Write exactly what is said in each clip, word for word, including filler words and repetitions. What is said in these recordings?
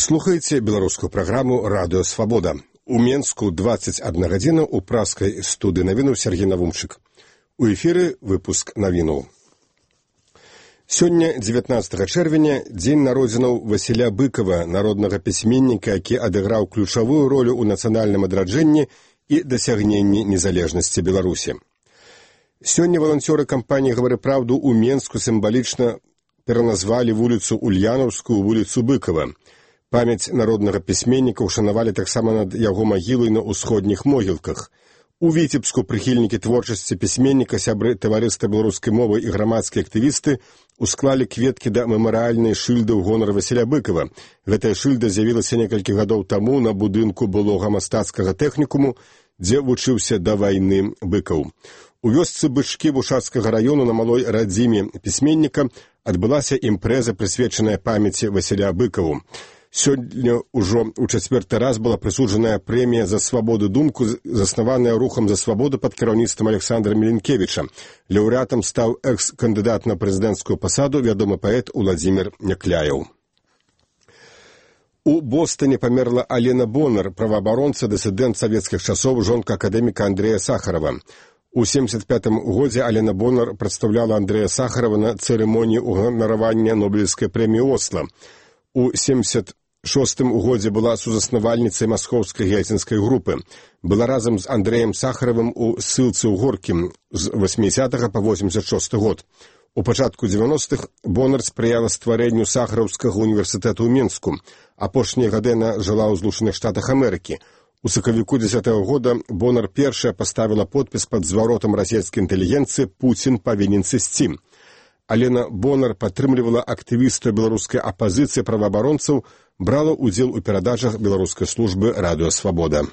Вы слухаеце беларускую праграму «Радыё Свабода». У Менску двадцать одна гадзіна, у праскай студыі навінаў Сергей Навумчык. У эфіры выпуск навінаў. Сёння, дзевятнаццатага чэрвеня, дзень народзінаў Васіля Быкова, народнага пісьменніка, які адыграў ключавую ролю ў нацыянальным адраджэнні і дасягненні незалежнасці Беларусі. Сёння валанцёры кампаніі «Гавары праўду» у Менску сімвалічна пераназвалі вуліцу Ульянаўскую вуліцу Быкова. Памяць народнага пісьменніка ушанавалі таксама над яго магілай на ўсходніх могілках. У Віцебску прыхільнікі творчасці пісьменніка, сябры таварыства беларускай мовы і грамадскія актывісты усклалі кветкі да мемарыяльнай шыльды ў гонар Васіля Быкова. Гэтая шыльда з'явілася некалькі гадоў таму на будынку былога мастацкага тэхнікуму, дзе вучыўся да вайны Быкаў. У вёсцы Бычкі Бушацкага раёну на малой радзіме пісьменніка адбылася імпрэза, прысвечаная памяці Васіля Быкаву. Сёння ўжо ў чацвёрты раз была прысуджаная прэмія за свабоду думку, заснаваная рухам за свабоду пад кіраўніцтвам Александра Міленкевіча. Лаўрэатам стаў экс-кандыдат на прэзідэнцкую пасаду, вядомы паэт Уладзімір Някляеў. У Бостоне памерла Алена Бонар, праваабаронца, дысідэнт савецкіх часоў, жонка акадэміка Андрэя Сахарова. У семдзесят пятым годзе Алена Бонар прадстаўляла Андрэя Сахарова на цырымоніі ўганаравання Нобелеўскай прэміі Осла. У семдзесят шостым годзе была сузаснавальніцай маскоўскай гіацінскай групы. Была разам з Андрэем Сахаровым у ссылцы ў Горкім з восьмідзесятага па восемьдесят шосты год. У пачатку дзевяностых Бонар спрыяла стварэнню Сахараўскага універсітэту ў Менску. Апошнія гады яна жыла ў Злучаных Штатах Амерыкі. У сакавіку дзесятага года Бонар першая паставіла подпіс пад зваротам расійскай інтэлігенцыі «Пуцін павінен сысці». Алена Бонар падтрымлівала актывістаў беларускай апазіцыі праваабаронцаў, брала ўдзел у перадачах беларускай службы «Радыё Свабода».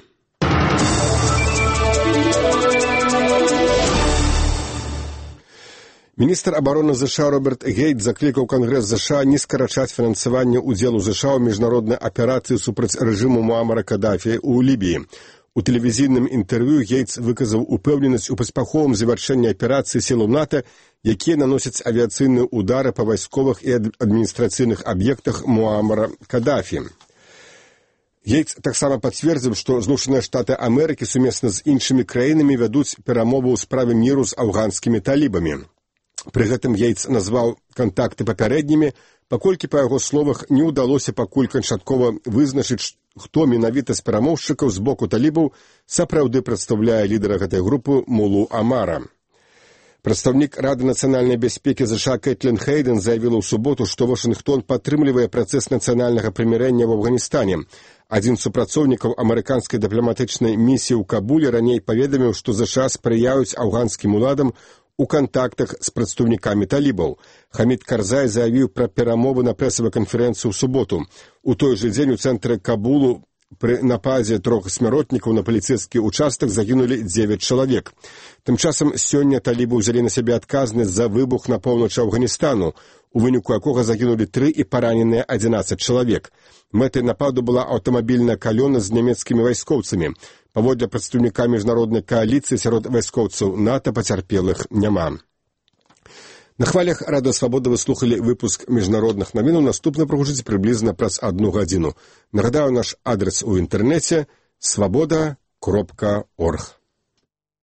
Міністр абароны ЗША Роберт Гейт заклікаў Кангрэс ЗША не скарачаць фінансаванне ўдзелу ЗША ў міжнароднай аперацыі супраць рэжыму Муамара Кадафі ў Лібіі. У тэлевізійным інтэрв'ю Гейтс выказаў упэўненасць у паспяховым завяршэнні аперацыі сілаў НАТО, якія наносяць авіяцыйныя ўдары па вайсковых і адміністрацыйных аб'ектах Муамара Кадафі. Гейтс таксама пацвердзіў, што Злучаныя Штаты Амерыкі сумесна з іншымі краінамі вядуць перамовы ў справе міру з афганскімі талібамі. Пры гэтым Гейтс назваў кантакты папярэднімі, паколькі, па яго словах, не ўдалося пакуль канчаткова вызначыць, хто менавіта з перамоўшчыкаў з боку талібаў сапраўды прадстаўляе лідара гэтай групы Мулу Амара. Прадстаўнік Рады нацыянальнай бяспекі ЗША Кэтлін Хейден заявіла ў суботу, што Вашынгтон падтрымлівае працэс нацыянальнага прымірэння ў Афганістане. Адзін з супрацоўнікаў амерыканскай дыпламатычнай місіі ў Кабуле раней паведаміў, што ЗША спрыяюць афганскім уладам у кантактах з прадстаўнікамі талібаў. Хамід Карзай заявіў пра перамовы на прэсавай канферэнцыі ў суботу. У той жа дзень у цэнтры Кабулу пры нападзе трох смяротнікаў на паліцэйскі ўчастак загінулі дзевяць чалавек. Тым часам сёння талібы ўзялі на сябе адказнасць за выбух на поўначы Афганістану, у выніку якога загінулі тры і параненыя адзінаццаць чалавек. Мэтай нападу была аўтамабільная калёна з нямецкімі вайскоўцамі. Паводле прадстаўніка міжнароднай кааліцыі сярод вайскоўцаў НАТО пацярпелых няма. На хвалях Радыё Свабода вы слухалі выпуск міжнародных навінаў. Наступна прагучыць прыблізна праз адну гадзіну. Нагадаю, наш адрес у інтэрнэце свабода кропка орг.